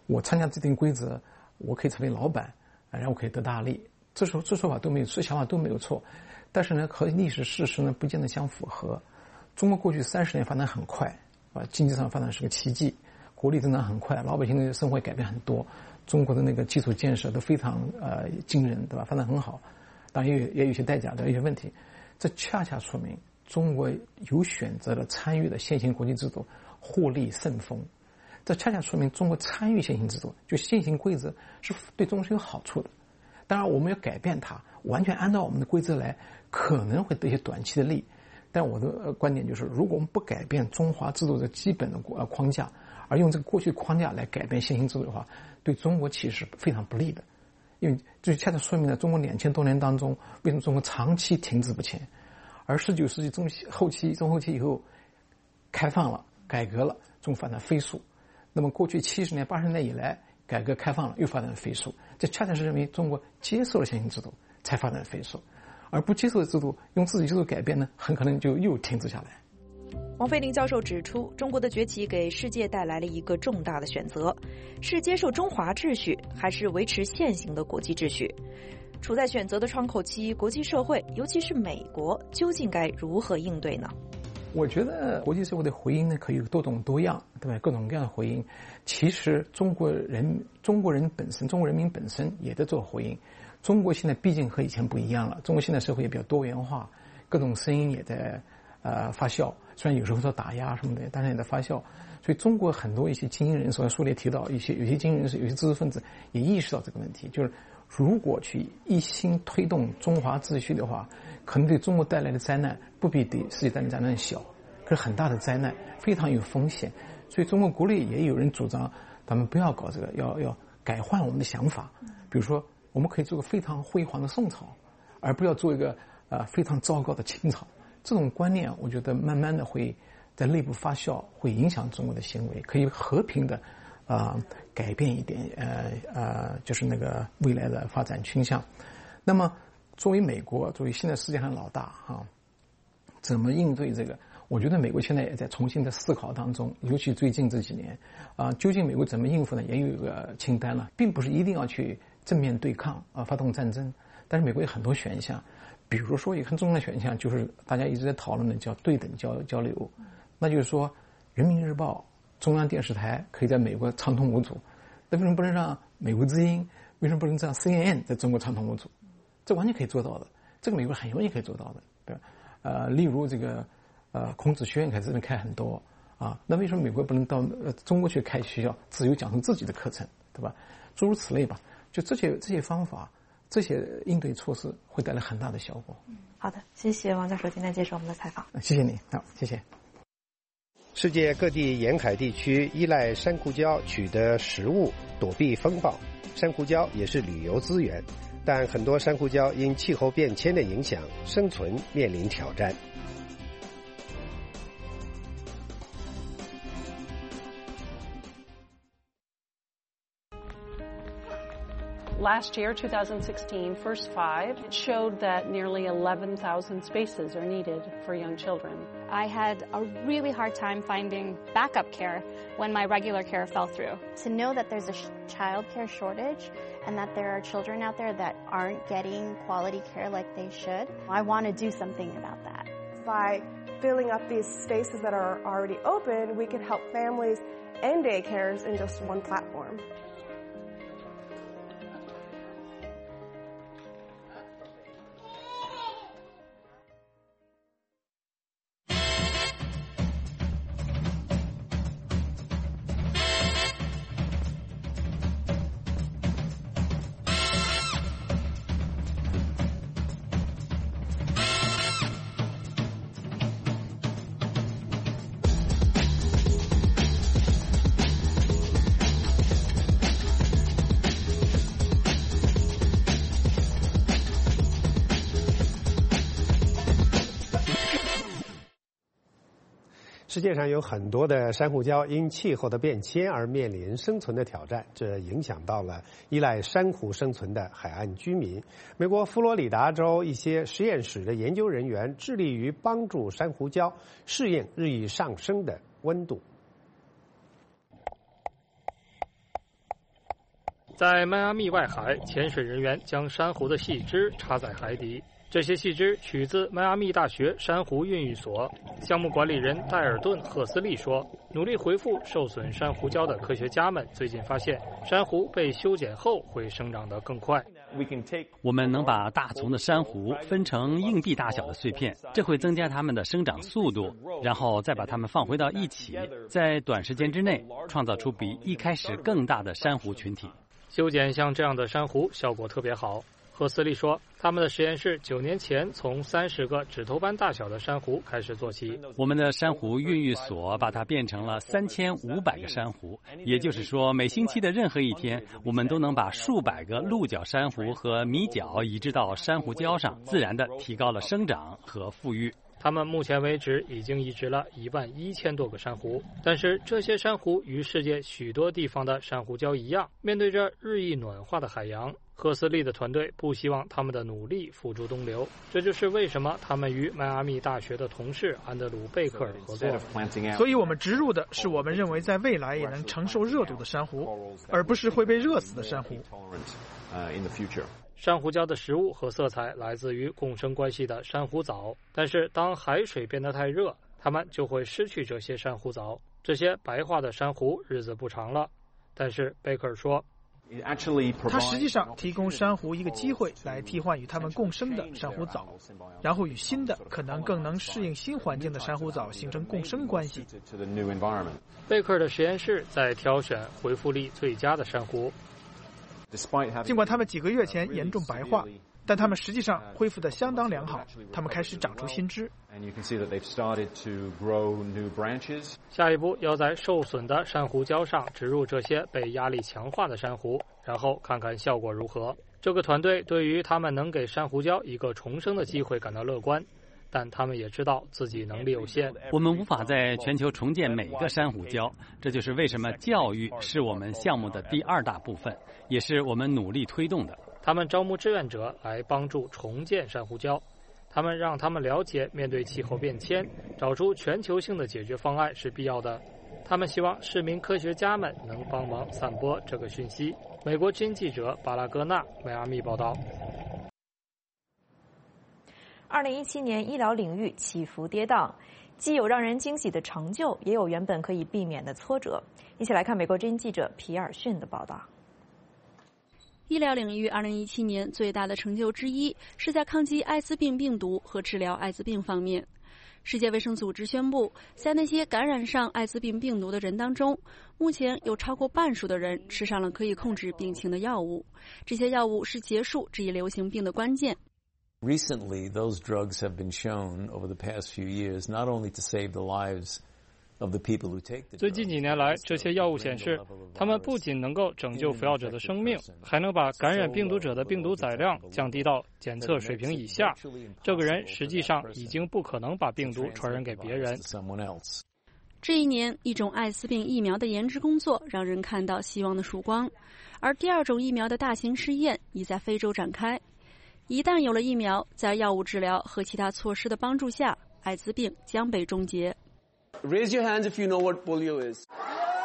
我参加制定规则，我可以成为老板，然后我可以得大利。这时候这说法都没有，这想法都没有错，但是呢，和历史事实呢不见得相符合。中国过去三十年发展很快，啊，经济上发展是个奇迹，国力增长很快，老百姓的生活改变很多，中国的那个基础建设都非常呃惊人，对吧？发展很好，当然也有也有一些代价的一些问题。这恰恰说明中国有选择了参与的现行国际制度，获利甚丰。这恰恰说明中国参与现行制度，就现行规则是对中国是有好处的。当然，我们要改变它，完全按照我们的规则来，可能会得一些短期的利。但我的观点就是，如果我们不改变中华制度的基本的框架，而用这个过去框架来改变现行制度的话，对中国其实非常不利的。因为这恰恰说明了中国两千多年当中，为什么中国长期停滞不前，而十九世纪中后期、中后期以后开放了、改革了，中国发展飞速。那么过去七十年、八十年以来，改革开放了，又发展飞速。这恰恰是认为中国接受了现行制度，才发展飞速。而不接受的制度，用自己制度改变呢，很可能就又停止下来。 王飞林教授指出，中国的崛起给世界带来了一个重大的选择：是接受中华秩序，还是维持现行的国际秩序？处在选择的窗口期，国际社会，尤其是美国，究竟该如何应对呢？ 我觉得国际社会的回应呢，可以有多种多样，对吧？各种各样的回应。其实中国人，中国人本身，中国人民本身也在做回应。中国现在毕竟和以前不一样了，中国现在社会也比较多元化，各种声音也在呃发酵，虽然有时候说打压什么的，但是也在发酵。所以中国很多一些精英人士，书里提到一些有些精英人士、有些知识分子也意识到这个问题，就是如果去一心推动中华秩序的话，可能对中国带来的灾难不比对世界带来的灾难小，可是很大的灾难，非常有风险。所以中国国内也有人主张，咱们不要搞这个，要要改换我们的想法，比如说。我们可以做个非常辉煌的宋朝，而不要做一个呃非常糟糕的清朝。这种观念，我觉得慢慢的会在内部发酵，会影响中国的行为，可以和平的啊、呃、改变一点呃呃就是那个未来的发展倾向。那么作为美国，作为现在世界上的老大啊，怎么应对这个？我觉得美国现在也在重新的思考当中，尤其最近这几年啊，究竟美国怎么应付呢？也有一个清单了，并不是一定要去正面对抗啊，发动战争。但是美国有很多选项，比如说一个很重要的选项就是大家一直在讨论的叫对等交交流，那就是说，人民日报、中央电视台可以在美国畅通无阻，那为什么不能让美国之音？为什么不能让 C N N 在中国畅通无阻？这完全可以做到的，这个美国很容易可以做到的，对吧？呃，例如这个。呃，孔子学院在这边开很多啊，那为什么美国不能到呃中国去开学校，自由讲授自己的课程，对吧？诸如此类吧，就这些这些方法，这些应对措施会带来很大的效果。 嗯，好的，谢谢王教授今天接受我们的采访。 谢谢你，好，谢谢。 世界各地沿海地区依赖珊瑚礁取得食物，躲避风暴，珊瑚礁也是旅游资源，但很多珊瑚礁因气候变迁的影响，生存面临挑战。 Last year, two thousand sixteen, First Five, it showed that nearly eleven thousand spaces are needed for young children. I had a really hard time finding backup care when my regular care fell through. To know that there's a sh- child care shortage and that there are children out there that aren't getting quality care like they should, I want to do something about that. By filling up these spaces that are already open, we can help families and daycares in just one platform. 世界上有很多的珊瑚礁因气候的变迁而面临生存的挑战，这影响到了依赖珊瑚生存的海岸居民。美国佛罗里达州一些实验室的研究人员致力于帮助珊瑚礁适应日益上升的温度。 在迈阿密外海，潜水人员将珊瑚的细枝插在海底。这些细枝取自迈阿密大学珊瑚孕育所。项目管理人戴尔顿·赫斯利说：“努力恢复受损珊瑚礁的科学家们最近发现，珊瑚被修剪后会生长得更快。 我们能把大丛的珊瑚分成硬币大小的碎片，这会增加它们的生长速度，然后再把它们放回到一起，在短时间之内创造出比一开始更大的珊瑚群体。 修剪像这样的珊瑚效果特别好。”赫斯利说，他们的实验室九年前从三十个指头般大小的珊瑚开始做起。 我们的珊瑚孕育所把它变成了三千五百个珊瑚，也就是说，每星期的任何一天，我们都能把数百个鹿角珊瑚和米角移植到珊瑚礁上，自然地提高了生长和富裕。 他们目前为止已经移植了一万一千多个珊瑚，但是这些珊瑚与世界许多地方的珊瑚礁一样，面对着日益暖化的海洋，赫斯利的团队不希望他们的努力付诸东流。这就是为什么他们与迈阿密大学的同事安德鲁·贝克尔合作。 所以我们植入的是我们认为在未来也能承受热度的珊瑚，而不是会被热死的珊瑚。 珊瑚礁的食物和色彩来自于共生关系的珊瑚藻，但是当海水变得太热，它们就会失去这些珊瑚藻。这些白化的珊瑚日子不长了。但是贝克尔说， 它实际上提供珊瑚一个机会来替换与它们共生的珊瑚藻，然后与新的可能更能适应新环境的珊瑚藻形成共生关系。 贝克尔的实验室在挑选回复力最佳的珊瑚。 尽管它们几个月前严重白化，但它们实际上恢复得相当良好，它们开始长出新枝。 下一步要在受损的珊瑚礁上植入这些被压力强化的珊瑚，然后看看效果如何。这个团队对于他们能给珊瑚礁一个重生的机会感到乐观，但他们也知道自己能力有限。 我们无法在全球重建每个珊瑚礁，这就是为什么教育是我们项目的第二大部分，也是我们努力推动的。 他们招募志愿者来帮助重建珊瑚礁，他们让他们了解面对气候变迁，找出全球性的解决方案是必要的。他们希望市民科学家们能帮忙散播这个讯息。美国之音记者巴拉戈纳，迈阿密报道。 二零一七年医疗领域起伏跌宕，既有让人惊喜的成就，也有原本可以避免的挫折。一起来看美国之音记者皮尔逊的报道。 医疗领域二零一七年最大的成就之一是在抗击艾滋病病毒和治疗艾滋病方面。世界卫生组织宣布，在那些感染上艾滋病病毒的人当中，目前有超过半数的人吃上了可以控制病情的药物。这些药物是结束这一流行病的关键。 Recently, those drugs have been shown over the past few years not only to save the lives of the people who take the drugs. 最近几年来，这些药物显示，它们不仅能够拯救服药者的生命，还能把感染病毒者的病毒载量降低到检测水平以下。这个人实际上已经不可能把病毒传染给别人。 这一年，一种艾滋病疫苗的研制工作让人看到希望的曙光，而第二种疫苗的大型试验已在非洲展开。一旦有了疫苗，在药物治疗和其他措施的帮助下，艾滋病将被终结。 Raise your hands if you know what polio is.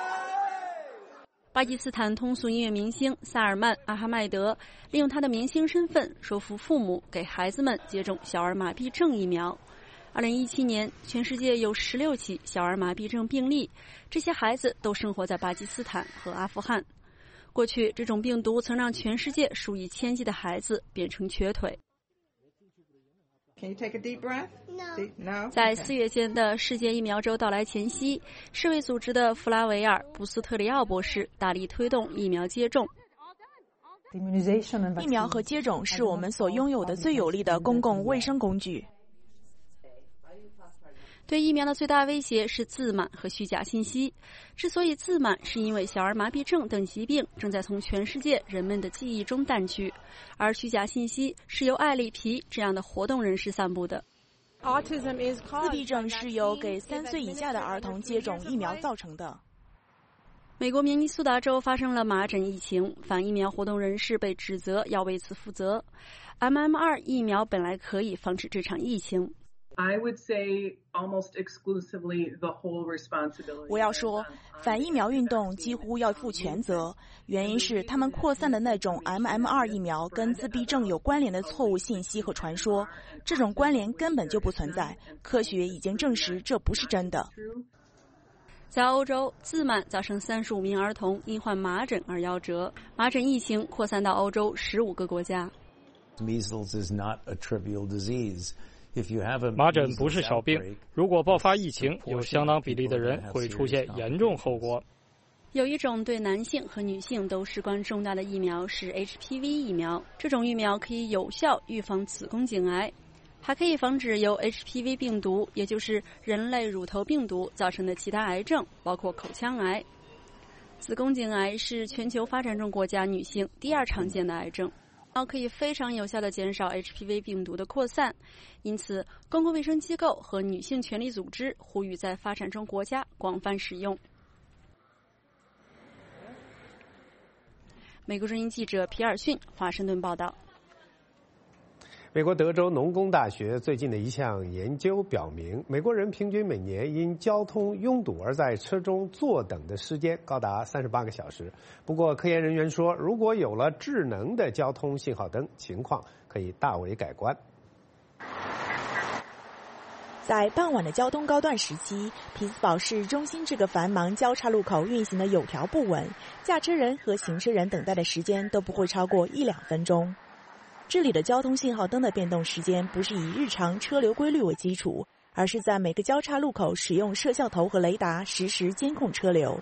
巴基斯坦通俗音乐明星萨尔曼·阿哈迈德利用他的明星身份说服父母给孩子们接种小儿麻痹症疫苗。二零一七年，全世界有十六起小儿麻痹症病例，这些孩子都生活在巴基斯坦和阿富汗。过去，这种病毒曾让全世界数以千计的孩子变成瘸腿。 Can you take a deep breath? No. 在四月间的世界疫苗周到来前夕，世卫组织的弗拉维尔·布斯特里奥博士大力推动疫苗接种。 疫苗和接种是我们所拥有的最有力的公共卫生工具。 对疫苗的最大威胁是自满和虚假信息。之所以自满，是因为小儿麻痹症等疾病正在从全世界人们的记忆中淡去，而虚假信息是由艾里皮这样的活动人士散布的。 自闭症是由给三岁以下的儿童接种疫苗造成的。 美国明尼苏达州发生了麻疹疫情，反疫苗活动人士被指责要为此负责。M M 二 疫苗本来可以防止这场疫情。 I would say almost exclusively the whole responsibility. 我要说，反疫苗运动几乎要负全责，原因是他们扩散的那种 M M R 疫苗跟自闭症有关联的错误信息和传说，这种关联根本就不存在，科学已经证实这不是真的。 在欧洲，自满造成三十五名儿童因患麻疹而夭折，麻疹疫情扩散到欧洲十五个国家。 Measles is not a trivial disease. 麻疹不是小病，如果爆发疫情，有相当比例的人会出现严重后果。 有一种对男性和女性都事关重大的疫苗是 H P V 疫苗，这种疫苗可以有效预防子宫颈癌，还可以防止由 H P V 病毒，也就是人类乳头病毒造成的其他癌症，包括口腔癌。子宫颈癌是全球发展中国家女性第二常见的癌症。可以非常有效地减少 H P V 病毒的扩散，因此公共卫生机构和女性权利组织呼吁在发展中国家广泛使用。美国之音记者皮尔逊华盛顿报道。 美国德州农工大学最近的一项研究表明，美国人平均每年因交通拥堵而在车中坐等的时间高达三十八个小时。不过，科研人员说，如果有了智能的交通信号灯，情况可以大为改观。 在傍晚的交通高段时期，匹兹堡市中心这个繁忙交叉路口运行的有条不紊，驾车人和行车人等待的时间都不会超过一两分钟。这里的交通信号灯的变动时间不是以日常车流规律为基础，而是在每个交叉路口使用摄像头和雷达实时监控车流。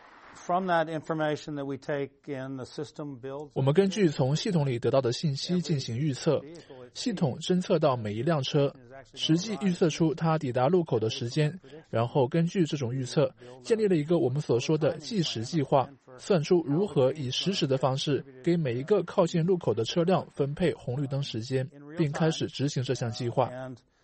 我们根据从系统里得到的信息进行预测，系统侦测到每一辆车，实际预测出它抵达路口的时间，然后根据这种预测，建立了一个我们所说的计时计划，算出如何以实时的方式给每一个靠近路口的车辆分配红绿灯时间，并开始执行这项计划。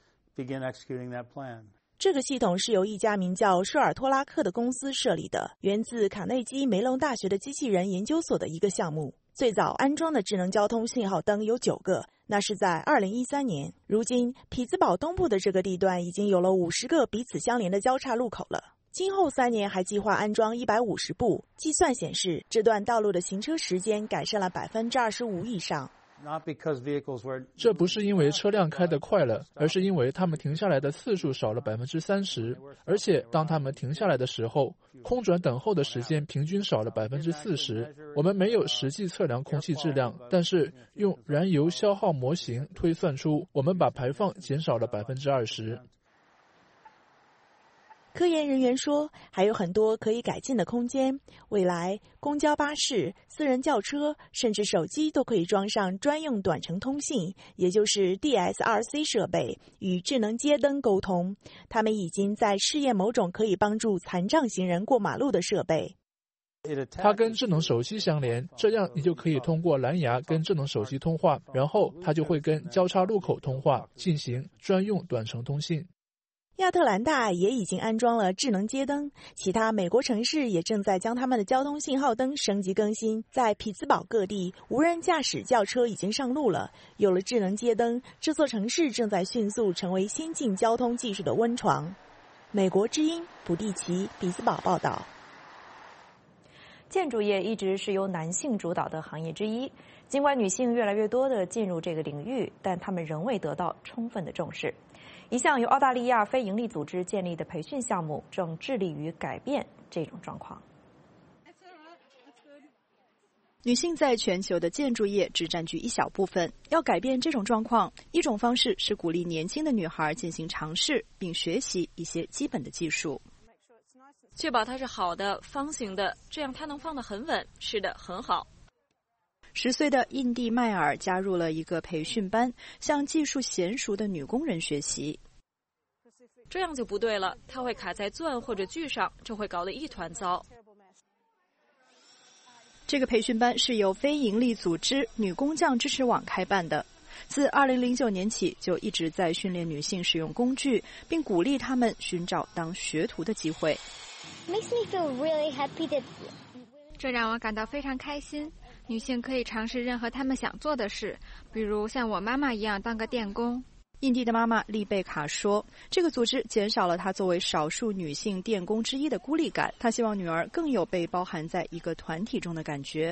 这个系统是由一家名叫舒尔托拉克的公司设立的，源自卡内基梅隆大学的机器人研究所的一个项目。最早安装的智能交通信号灯有九个，那是在二零一三年。如今，匹兹堡东部的这个地段已经有了五十个彼此相连的交叉路口了。今后三年还计划安装一百五十部。计算显示，这段道路的行车时间改善了百分之二十五以上。 这不是因为车辆开得快了，而是因为他们停下来的次数少了百分之三十，而且当他们停下来的时候，空转等候的时间平均少了百分之四十。我们没有实际测量空气质量，但是用燃油消耗模型推算出，我们把排放减少了百分之二十。 科研人员说，还有很多可以改进的空间。未来，公交巴士、私人轿车，甚至手机都可以装上专用短程通信，也就是 D S R C 设备，与智能街灯沟通。他们已经在试验某种可以帮助残障行人过马路的设备。 它跟智能手机相连，这样你就可以通过蓝牙跟智能手机通话，然后它就会跟交叉路口通话，进行专用短程通信。 亚特兰大也已经安装了智能街灯，其他美国城市也正在将他们的交通信号灯升级更新。在匹兹堡各地，无人驾驶轿车已经上路了。有了智能街灯，这座城市正在迅速成为先进交通技术的温床。美国之音普蒂奇匹兹堡报道。 建筑业一直是由男性主导的行业之一，尽管女性越来越多地进入这个领域，但她们仍未得到充分的重视。一项由澳大利亚非营利组织建立的培训项目正致力于改变这种状况。 女性在全球的建筑业只占据一小部分，要改变这种状况，一种方式是鼓励年轻的女孩进行尝试，并学习一些基本的技术， 确保它是好的、方形的，这样它能放得很稳。是的，很好。 十岁的印第麦尔加入了一个培训班，向技术娴熟的女工人学习。 这样就不对了，它会卡在钻或者锯上，这会搞得一团糟。 这个培训班是由非营利组织女工匠支持网开办的，自二零零九年起就一直在训练女性使用工具，并鼓励她们寻找当学徒的机会。 Makes me feel really happy that... 这让我感到非常开心。女性可以尝试任何她们想做的事，比如像我妈妈一样当个电工。 印地的妈妈丽贝卡说，这个组织减少了她作为少数女性电工之一的孤立感，她希望女儿更有被包含在一个团体中的感觉。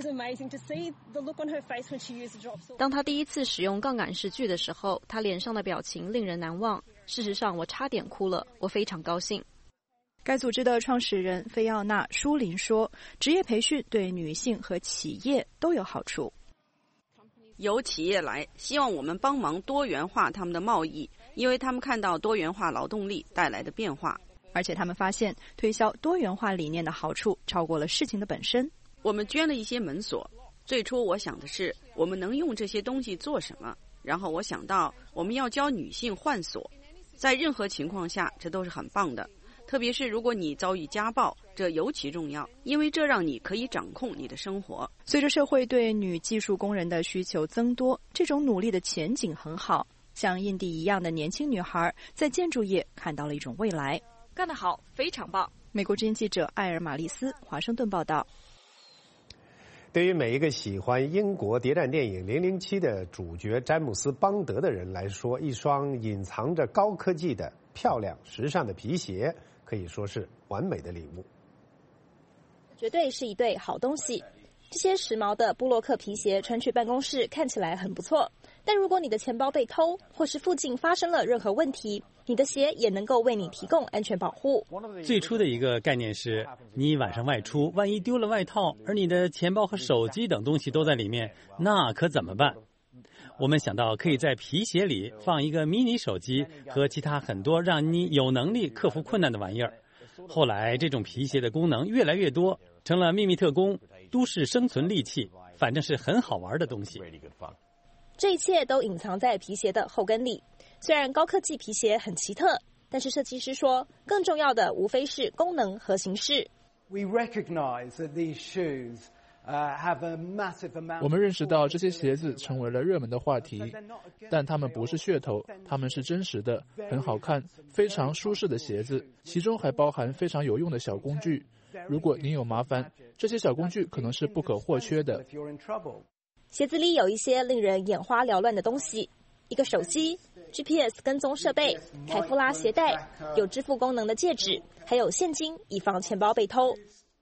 当她第一次使用杠杆式锯的时候，她脸上的表情令人难忘。事实上，我差点哭了，我非常高兴。 该组织的创始人菲奥娜·舒林说，职业培训对女性和企业都有好处。 有企业来，希望我们帮忙多元化他们的贸易，因为他们看到多元化劳动力带来的变化。 而且他们发现，推销多元化理念的好处超过了事情的本身。 我们捐了一些门锁，最初我想的是，我们能用这些东西做什么？然后我想到，我们要教女性换锁，在任何情况下，这都是很棒的。特别是如果你遭遇家暴，这尤其重要，因为这让你可以掌控你的生活。 随着社会对女技术工人的需求增多，这种努力的前景很好。像印地一样的年轻女孩，在建筑业看到了一种未来。 干得好，非常棒！ 美国之音记者艾尔·玛丽斯，华盛顿报道。 对于每一个喜欢英国谍战电影《零零七》的主角詹姆斯·邦德的人来说，一双隐藏着高科技的漂亮时尚的皮鞋可以说是完美的礼物。 绝对是一对好东西。这些时髦的布洛克皮鞋穿去办公室看起来很不错，但如果你的钱包被偷，或是附近发生了任何问题，你的鞋也能够为你提供安全保护。 最初的一个概念是，你晚上外出，万一丢了外套，而你的钱包和手机等东西都在里面，那可怎么办？我们想到可以在皮鞋里放一个迷你手机和其他很多让你有能力克服困难的玩意儿。后来这种皮鞋的功能越来越多，成了秘密特工、都市生存利器，反正是很好玩的东西。 这一切都隐藏在皮鞋的后跟里。虽然高科技皮鞋很奇特，但是设计师说，更重要的无非是功能和形式。 We recognize that these shoes 我们认识到这些鞋子成为了热门的话题，但它们不是噱头，它们是真实的，很好看，非常舒适的鞋子，其中还包含非常有用的小工具。如果您有麻烦，这些小工具可能是不可或缺的。 鞋子里有一些令人眼花缭乱的东西，一个手机、G P S 跟踪设备、凯夫拉鞋带、有支付功能的戒指，还有现金，以防钱包被偷。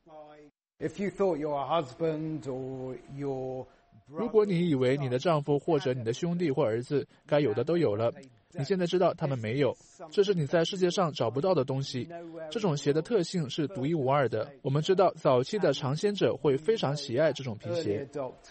如果你以为你的丈夫或者你的兄弟或儿子该有的都有了，你现在知道他们没有，这是你在世界上找不到的东西。这种鞋的特性是独一无二的。我们知道早期的尝鲜者会非常喜爱这种皮鞋。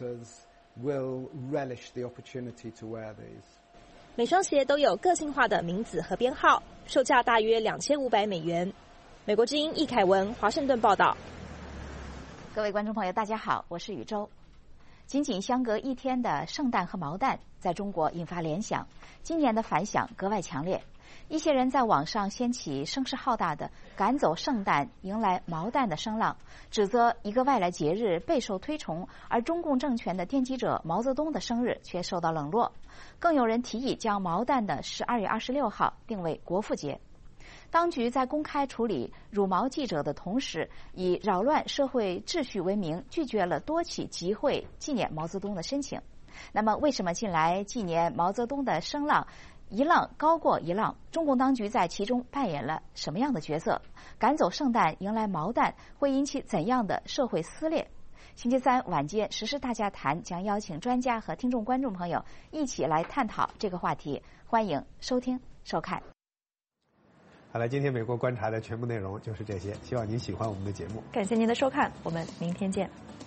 每双鞋都有个性化的名字和编号，售价大约两千五百美元。美国之音易凯文，华盛顿报道。 各位观众朋友，大家好，我是宇宙。仅仅相隔一天的圣诞和毛蛋在中国引发联想，今年的反响格外强烈。一些人在网上掀起声势浩大的赶走圣诞迎来毛蛋的声浪，指责一个外来节日备受推崇，而中共政权的奠基者毛泽东的生日却受到冷落。更有人提议将毛蛋的十二月二十六号定为国父节。当局在公开处理辱毛记者的同时，以扰乱社会秩序为名，拒绝了多起集会纪念毛泽东的申请。那么，为什么近来纪念毛泽东的声浪一浪高过一浪？中共当局在其中扮演了什么样的角色？赶走圣诞，迎来毛蛋，会引起怎样的社会撕裂？星期三晚间，时事大家谈将邀请专家和听众观众朋友一起来探讨这个话题。欢迎收听收看。 好了，今天美国观察的全部内容就是这些，希望您喜欢我们的节目。 感谢您的收看，我们明天见。